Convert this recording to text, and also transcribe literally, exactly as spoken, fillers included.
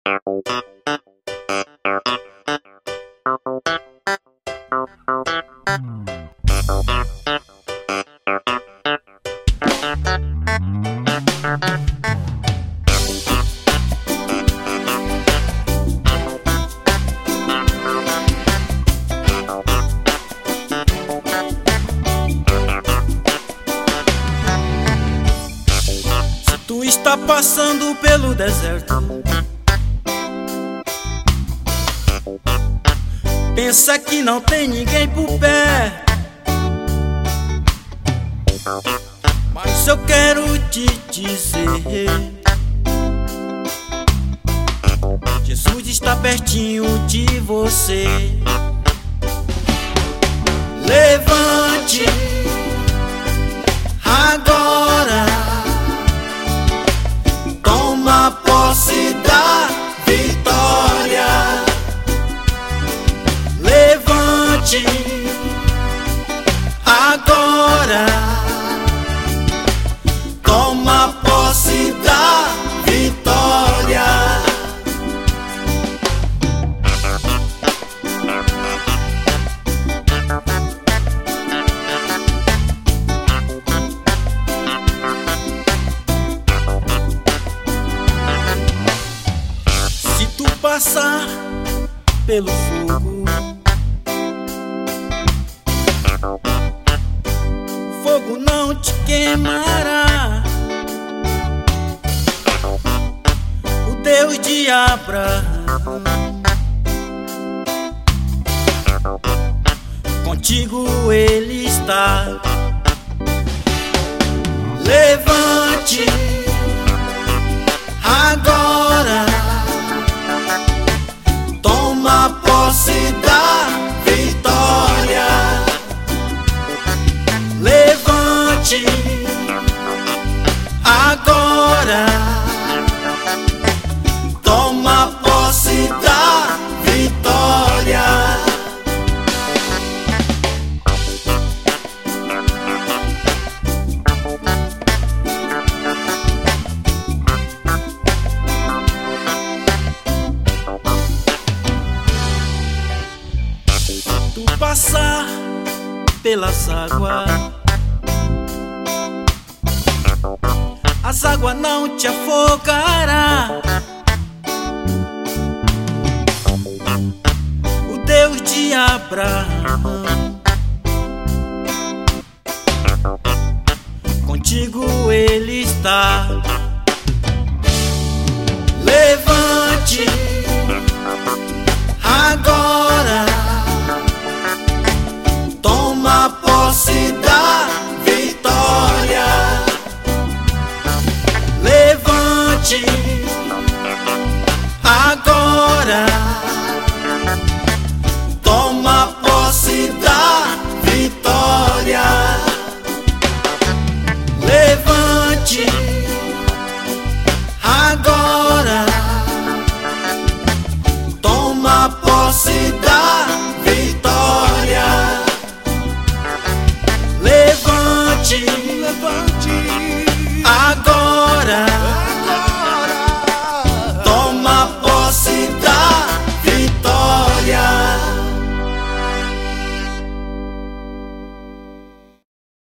Se tu está passando pelo deserto, pensa que não tem ninguém por perto, mas eu quero te dizer: Jesus está pertinho de você. Levante agora, toma posse da vitória. Levante agora, toma posse da vitória. Se tu passar pelo fogo, fogo não te queimará. O Deus de Abraão contigo ele está. Levante agora, toma posse da vitória. Levante agora, toma posse da vitória. Tu passar pelas águas, as águas não te afogará. O Deus de Abraão contigo ele está. Levante agora, toma posse da vitória. Levante agora, toma posse da vitória. Levante agora, toma posse da vitória. Levante, levante agora.